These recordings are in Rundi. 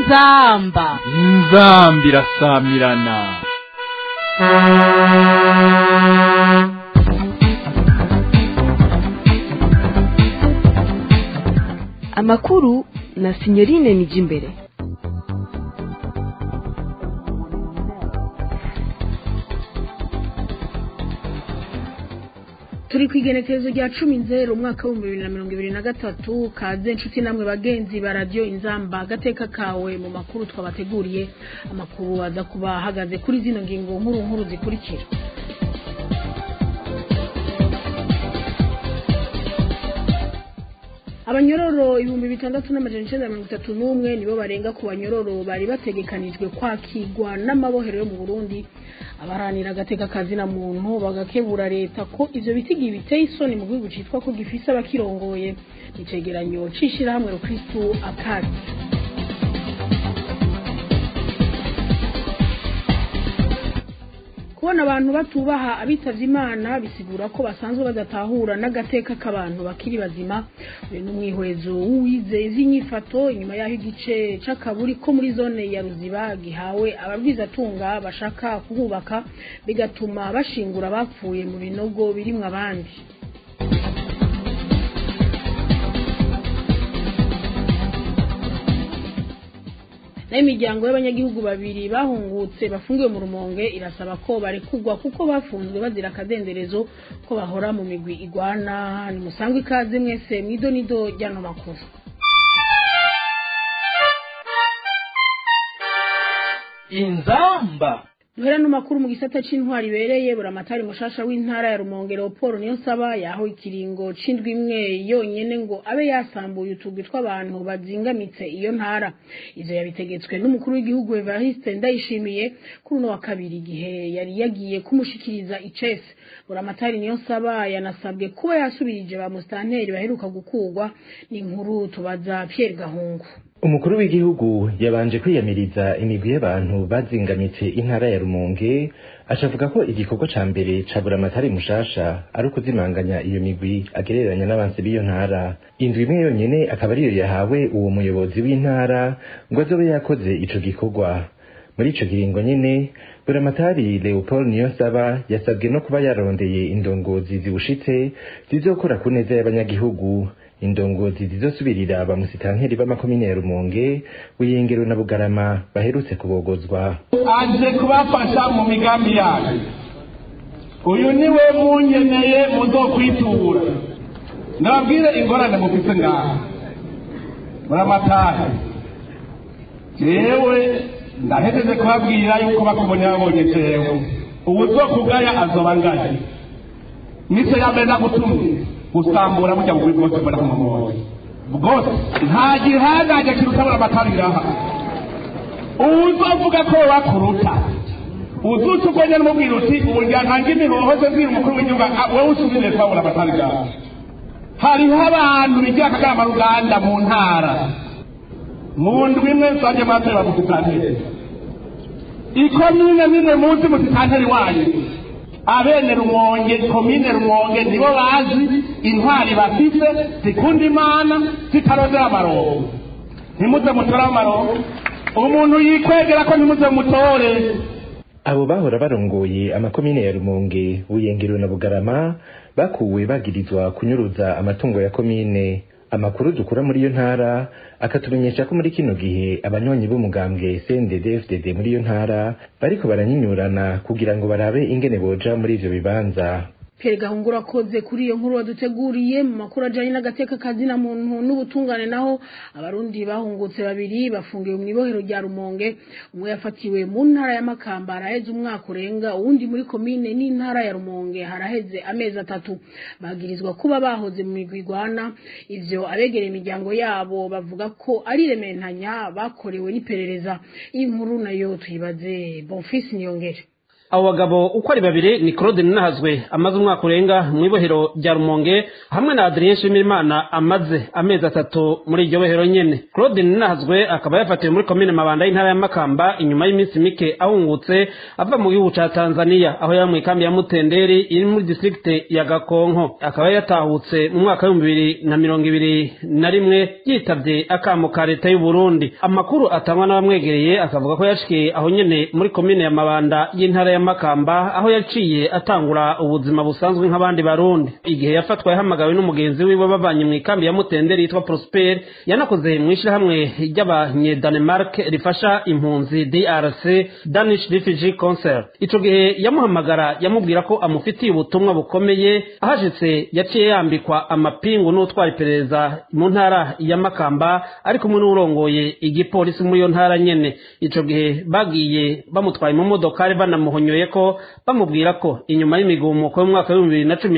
inzamba irasamirana. Amakuru na Signorine Nijimbere. Turi kwigenekerezo rya 10 umwaka wa 2023 kaze nshuti namwe bagenzi ba radio Inzamba gateka kawe mu makuru twabateguriye. Amakuru aza kuba hagaze kuri zino ngingo nkuru zikurikira. Abanyororo 6931 nibo barenga ku banyororo bari bategekanijwe kwakirwa n'amabohero yo mu Burundi. Abaranira gateka kazi na muntu bagakebura leta ko ivyo bitigi biteye isoni mu gihugu citwa ko gifise abakirongoye. Icegeranyo cishira hamwe Kristo akati. Kubona abantu batubaha abitavye Imana bisigura ko basanzwe badatahura n'agateka k'abantu bakiri bazima. Uyu n'umwihwezo uwize iz'inyifato inyuma yaho igice c'akaburi ko muri zone ya Ruziba gihawe ababwiza tunga bashaka kuhubaka bigatuma bashingura bapfuye mu binogo birimwe abandi. N'imiryango y'abanyagihugu babiri bahungutse bafungiwe mu Rumonge irasaba ko barekugwa kuko bafunzwe bazira akadenderezo ko bahora mu migwi igwana. Ni musangwe ikaze mwese mwidonido ryano makuru. Inzamba Duhera n'umakuru mu gisata c'intwari bereye buramatari mushasha w'intara ya Rumonge Leopold Niyonsaba yaho ikiringo c'indwi imwe yonyene ngo abe yasambuye utugwi tw'abantu bazingamitse iyo ntara. Ivyo yabitegetswe n'umukuru w'igihugu Evariste Ndayishimiye kuri no wa kabiri igihe yari yagiye kumushikiriza icese. Buramatari Niyonsaba yanasabwe kuba yasubirije ba mustanteri baheruka gukurwa. Ni inkuru tubaza Pierre Gahungu. Umukuru w'igihugu yabanje kwiyamiriza imigwi y'abantu bazingamitse intara ya Rumonge, acavuga ko igikorwa ca mbere ca buramatari mushasha ari ukuzimanganya iyo migwi agereranya n'abansi b'iyo ntara. Indwi imwe yonyene akaba ariyo yahawe uwo muyobozi w'intara ngo azobe yakoze ico gikorwa. Muri ico kiringo nyene buramatari Leopold Niyonsaba yasabwe no kuba yarondeye indongozi zibushitse zizokora ku neza y'abanyagihugu. Indongozi zizosubirira bamusitanteri b'amakomine ya Rumonge, Buyengero na Bugarama baherutse kubogozwa. Aje kubafasha mu migambi yacu. Uyu niwe munyeneye muzokwitura. Nababwire ingorane mufise ngaha. Buramatari. Jewe ndahejeje kubabwira yuko bakubonye babonye jewe. Ubuzokugaya azobangaya. Mise yambe nagutumye. Usambura mujya mu bigo byo mu mwoyo bwose nta gihagaje kirutabura amatariraha uzovuga ko wakuruta uzucugwenye n'umubwira uti uburya ntange imihohoze ziri umukuru w'igihugu wowe usubire twabura amatariraha. Hariho abantu bigira akagama ruganda mu ntara mu ndwi imwe nsanje matera mu kitanteri ikomine nimwe muzi mu kitanteri wanyu abene Rumonge komine Rumonge nibo bazi intwari bafise zikunda Imana zitarondera amarongo. Ntimuze mutora amarongo umuntu yikwegera ko ntimuze mutore. Abo bahora barongoye amakomine ya Rumonge, Buyengero na Bugarama bakuwe bagirizwa kunyuruza amatungo ya komine. Amakuru dukura muri iyo ntara akatumenyesha ko muri kino gihe abanyonyi b'umugambwe CNDD-FDD muri iyo ntara bariko baranyinyurana kugira ngo barabe ingene boja muri ivyo bibanza. Pierre Gahungu rakoze kuri iyo nkuru waduteguriye mu makuru ajanye n'agateka kazi na muntu n'ubutungane. Naho abarundi bahungutse babiri bafungiwe mu ibohero rya Rumonge. Umwe yafatiwe mu ntara ya Makamba araheze umwaka urenga, uwundi muri komine n'intara ya Rumonge haraheze amezi 3. Bagirizwa kuba bahoze mu migwi igwana. Ivyo abegereye imiryango yabo bavuga ko ari rementanya bakorewe n'iperereza. Iyi nkuru nayo tuyibaze Bonfils Niyongere. abo bagabo uko ari babiri ni Claude Ninahazwe amaze umwaka urenga mu ibohero rya Rumonge hamwe na Adrien Shimirimana amaze amezi 3 muri iryo bohero nyene. Claude Ninahazwe akaba yafatiwe muri komine Mabanda y'intara ya Makamba inyuma y'iminsi mike ahungutse ava mu gihugu ca Tanzania aho yari mu ikambi ya Mutenderi iri muri district ya Gakonko. Akaba yatahutse mu mwaka wa 2021 yitavye akamo ka leta y'u Burundi. Amakuru atangwa n'abamwegereye akavuga ko yashikiye aho nyene muri komine ya Mabanda y'intara ya Makamba aho yaciye atangura ubuzima busanzwe nk'abandi barundi. Igihe yafatwa yahamagawe n'umugenzi wiwe babanye mu ikambi ya Mutenderi yitwa Prosper yanakoze mu ishirahamwe ry'abanye Denmark rifasha impunzi DRC Danish Refugee Council. Ico gihe yamuhamagara yamubwira ko amufitiye ubutumwa bukomeye ahashitse yaciye yambikwa amapingu n'utwara iperereza mu ntara ya Makamba ariko kumwe n'urongoye igipolisi muri yo ntara nyene. Ico gihe bagiye bamutwaye mu modokari banamuhonyoye ko bamubwira ko inyuma y'imigumuko y'umwaka wa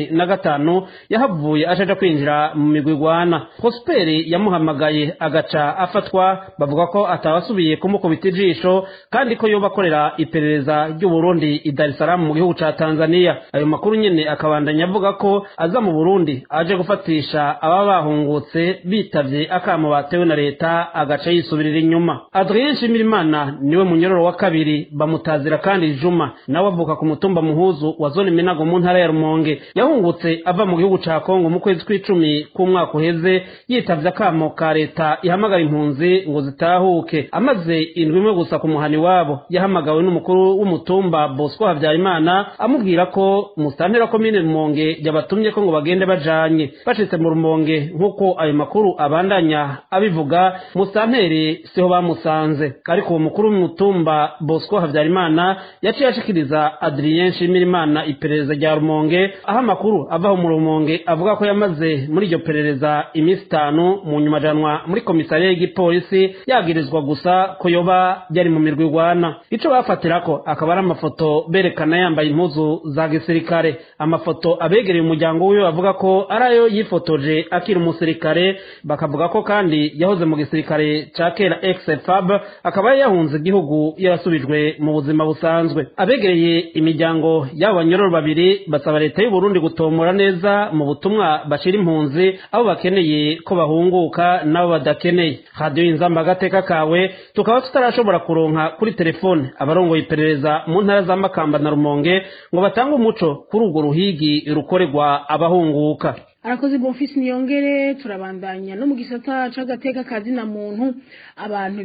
2015 yahavuye ashaje kwinjira mu migwigwana. Prosper yamuhamagaye agaca afatwa bavuga ko atawasubiye kumukubita ijisho kandi ko yoba akorera iperereza ry'u Burundi i Dar es Salaam mu gihugu ca Tanzania. Ayo makuru nyene akabandanya avuga ko aza mu Burundi aje gufatisha aba bahungutse bitavye akamo batewe na leta agaca yisubirira inyuma. Adrien Shimirimana niwe munyororo wa kabiri bamutazira kandi Juma nawe avuka ku mutumba Muhuzu wa zone Minago mu ntara ya Rumonge. Yahungutse ava mu gihugu ca Kongo mu kwezi kw'icumi k'umwaka uheze yitavye akamo ka leta ihamagara impunzi ngo zitahuke. Amaze indwi imwe gusa ku muhani wabo yahamagawe n'umukuru w'umutumba Bosco Havyarimana amubwira ko mustantera komine Rumonge yabatumye ko ngo bagende bajanye. Bashitse mu Rumonge nkuko ayo makuru abandanya abivuga mustantere siho bamusanze ariko uwo mukuru w'umutumba Bosco Havyarimana yaciye ashikiriza Adrien Shimirimana iperereza rya Rumonge aho amakuru avaho mu Rumonge avuga ko yamaze muri iryo perereza imisi 5 mu nyuma janwa muri komisariya y'igipolisi yagirizwa gusa ko yoba yari mu mirwigwana. Ico bafatirako akaba ari amafoto berekana yambaye impuzu za gisirikare. Amafoto abegereye umuryango wiwe bavuga ko arayo yifotoje akiri umusirikare bakavuga ko kandi yahoze mu gisirikare ca kera ex-FAB akaba yahunze igihugu yarasubijwe mu buzima busanzwe. Abegereye imiryango y'abanyororo babiri basaba leta y'u Burundi gutomora neza mu butumwa bashira impunzi abo bakeneye ko bahunguka nabo badakeneye. Radio Inzamba Agateka kawe tukaba tutarashobora kuronka kuri telefone abarongoye iperereza mu ntara za Makamba na Rumonge ngo batange umuco kuri urwo ruhigi rukorerwa abahunguka. Arakoze Bonfils Niyongere. Turabandanya no mu gisata c'agateka kazi na muntu abantu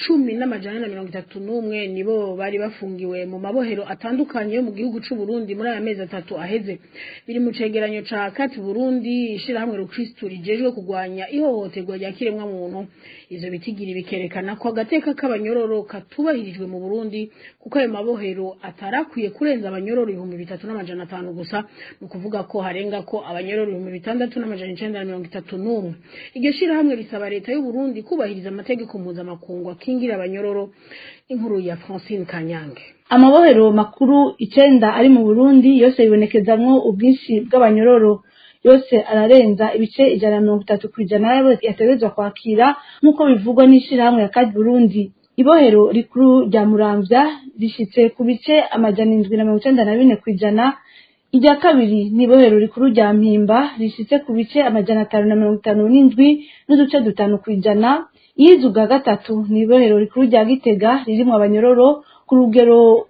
10,131 nibo bari bafungiwe mu mabohero atandukanye yo mu gihugu c'u Burundi muri aya mezi 3 aheze. Biri mu cegeranyo ca Kati Burundi ishira hamwe Rukristo rijejwe kugwanya ihohoterwa rya kiremwa muntu. Izo bitigiri bikerekana ko agateka k'abanyororo katubahirijwe mu Burundi kuko ayo mabohero atarakwiye kurenza abanyororo 3,500 gusa no kuvuga ko harenga ko abanyororo 6,931. Iryo shira hamwe risaba leta y'u Burundi kubahiriza amategeko mpuzamakungu akingira abanyororo. Inkuru ya Francine Kanyange. Amabohero makuru 9 ari mu Burundi yose bibonekezamwo ubwinshi bw'abanyororo yose ararenza ibice 130% yabo yategezwa kwakira nkuko bivugwa n'ishirahamwe ya Kati Burundi. Ibohero rikuru rya Muramvya rishitse ku bice 794%. Irya kabiri ni ibohero rikuru rya Mpimba rishitse ku bice 557 n'uduce 5%. Izuga gatatu ni ibohero rikuru rya Gitega ririmo abanyororo ku rugero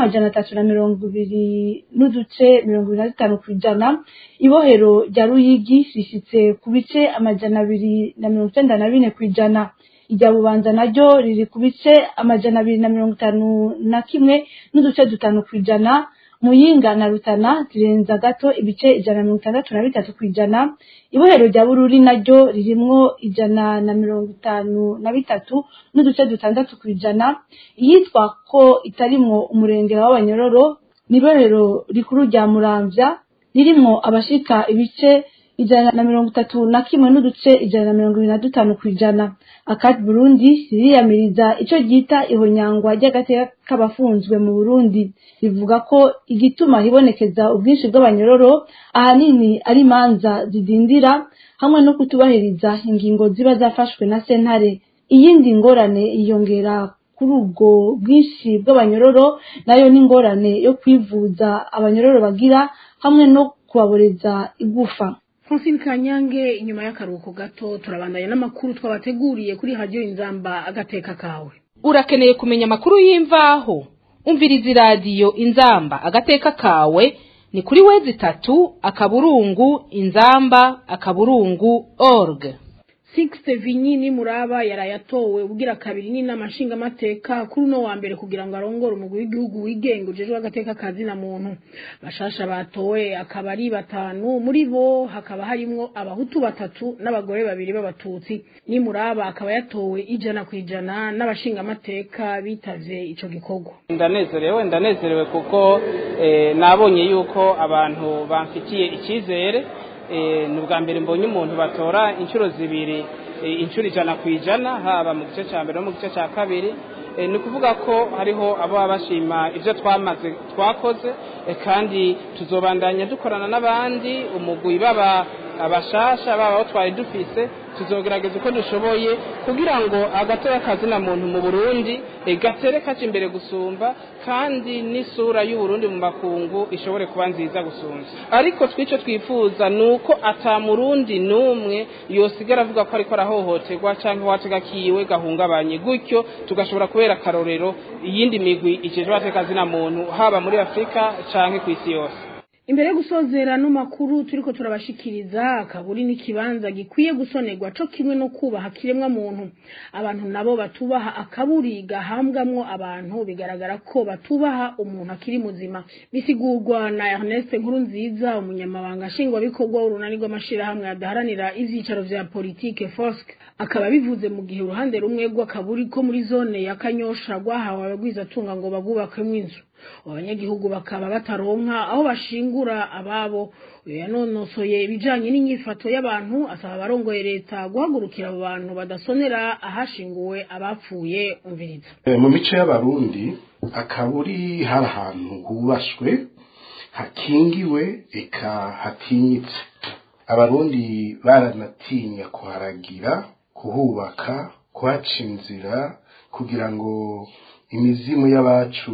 rw'320 n'uduce 25%. Ibohero rya Ruyigi rishitse ku bice 294%. Irya Bubanza naryo riri ku bice 251 n'uduce 5%. Muyinga na Rutana zirenza gato ibice 163%. Ibohero rya Bururi naryo ririmwo 153 n'uduce 6%. Iyitwa ko itarimwo umurenge w'abanyororo nibohero rikuru rya Muramvya ririmwo abashika ibice 131 n'uduce 125%. Akati Burundi riyamiriza ico gita ihonyangwa ry'agateka k'abafunzwe mu Burundi rivuga ko igituma hibonekeza ubwinshi bw'abanyororo ahanini ari manza zidindira hamwe no kutubahiriza ingingo ziba zafashwe na sentare. Iyindi ngorane iyongera kuri ubwo bwinshi bw'abanyororo nayo n'ingorane yo kwivuza abanyororo bagira hamwe no kubaboreza igufa. Francine Kanyange, inyuma y'akaruhuko gato turabandanya n'amakuru twabateguriye kuri radio Inzamba agateka kawe. Urakeneye kumenya amakuru y'imvaho? Umviriza radio Inzamba agateka kawe ni kuri wezi 3 inzamba.org. Sixte Vinyini Muraba yarayatowe ubugira kabiri n'inama nshingamateka kuri no wa mbere kugira ngo arongore umugwi w'igihugu wigenga ujejwe agateka kazi na muntu. Bashasha batowe akaba ari 5, muri bo hakaba harimwo abahutu 3 n'abagore 2 b'abatutsi. Ni Muraba akaba yatowe 100% n'abashingamateka bitavye ico gikorwa. Ndanezerewe kuko nabonye yuko abantu bamfitiye ikizere. Nubwa mbere mbonye umuntu batora inshuro zibiri inshuro 100% haba mu gice cya mbere no mu gice cya kabiri. Ni kuvuga ko hariho abo bashima ivyo twakoze kandi tuzobandanya dukorana n'abandi umugwi baba abashasha baba aho twari dufise tuzogerageza uko dushoboye kugira ngo agateka kazi na muntu mu Burundi gatere kaje imbere gusumba kandi n'isura y'u Burundi mu makungu ishobore kuba nziza gusumba. Ariko twico twifuza nuko ata murundi numwe yosigara avuga ko ariko arahohoterwa canke wategakiwe gahungabanye gutyo tugashobora kubera karorero iyindi migwi ijeje agateka kazi na muntu haba muri Afrika canke kw'isi yose. Imbere yo gusozera no makuru turiko turabashikiriza akaburi n'ikibanza gikwiye gusonerwa co kimwe no kubaha kiremwa muntu. Abantu nabo batubaha akaburi gahambwamwo abantu bigaragara ko batubaha umuntu akiri muzima. Bisigurwa na Ernest Nkurunziza umunyamabanga nshingwa bikorwa urunani rw'amashirahamwe adaharanira ivyicaro vya politique FOSC. Akaba bivuze mu gihe uruhande rumwe rw'akaburi ko muri zone ya Kanyosha rwahawe abagwizatunga ngo bagubakemwo inzu. Abanyagihugu bakaba bataronka aho bashingura ababo. Yanonosoye ibijanye n'inyifato y'abantu asaba abarongoye leta guhagurukira abo bantu badasonera ahashinguwe abapfuye. Umviriza. Mu mico y'abarundi akaburi hari ahantu hubashwe hakingiwe eka hatinyitse. Abarundi baranatinya kuharagira kuhubaka kuhaca inzira kugira ngo imizimu y'abacu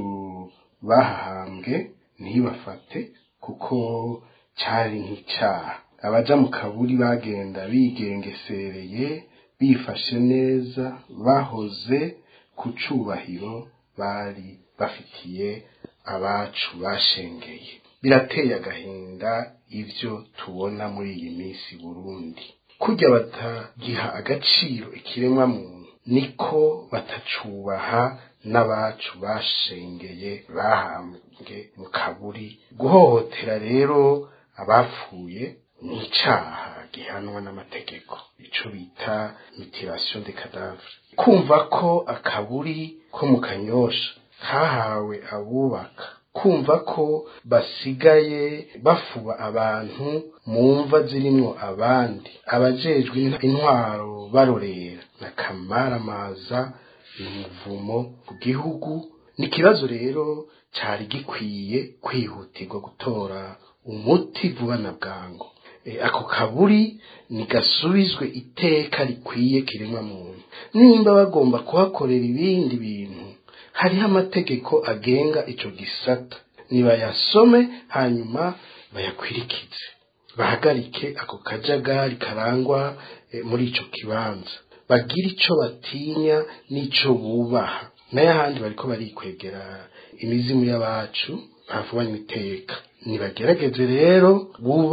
bahahambwe ntibafate kuko cyari nk'icyaha. Abaja mu kaburi bagenda bigengesereye bifashe neza bahoze ku cubahiro bari bafitiye abacu bashengeye. Birateye agahinda ivyo tubona muri iyi minsi Burundi. Kurya batagiha agaciro ikiremwa muntu niko batacubaha n'abacu bashengeye bahambwe mu kaburi. Guhohotera rero abapfuye ni icaha gihanwa n'amategeko, ico bita mutilation de cadavre. Kumva ko akaburi ko mu Kanyosha kahawe abubaka, kumva ko basigaye bafuba abantu mu mva zirimwo abandi, abajejwe intwaro barorera n'akamaramaza umuvumo ku gihugu. Ni kibazo rero cari gikwiye kwihutirwa gutora umuti vuba na bwangu. Ako kaburi ni gasubizwe iteka rikwiye kiremwa muntu. Nimba bagomba kuhakorera ibindi bintu hariho amategeko agenga ico gisata, nibayasome hanyuma bayakwirikize, bahagarike ako kajagari karangwa muri ico kibanza, bagira ico batinya n'ico bubaha. N'ayahandi bariko barikwegera imizimu y'abacu bavubanywe iteka. Nibagerageze rero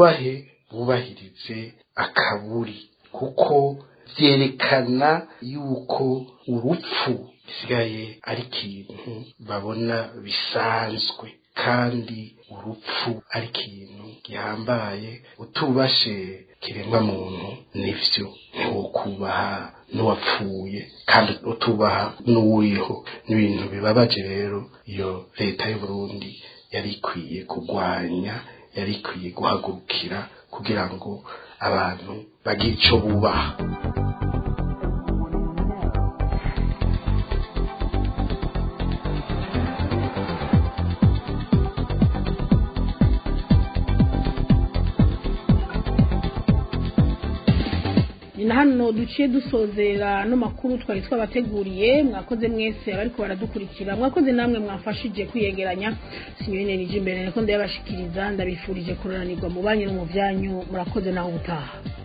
bubahirize akaburi kuko vyerekana yuko urupfu bisigaye ari ikintu babona bisanzwe, kandi urupfu ari ikintu gihambaye. Utubashe kiremwa muntu nivyo ntiwokubaha n'uwapfuye, kandi utubaha n'uwuriho. N'ibintu bibabaje rero iyo leta y'u Burundi yari ikwiye kugwanya, yari ikwiye guhagurukira kugira ngo abantu bagire ico bubaha. ni na hano duciye dusozera no makuru twari twabateguriye mwakoze mwese abariko baradukurikira mwakoze namwe mwafashije kwiyegeranya sinyine nije imbere niko ndabashikiriza ndabifurije kuranirwa mu banyu no mu byanyu murakoze naho ubutaha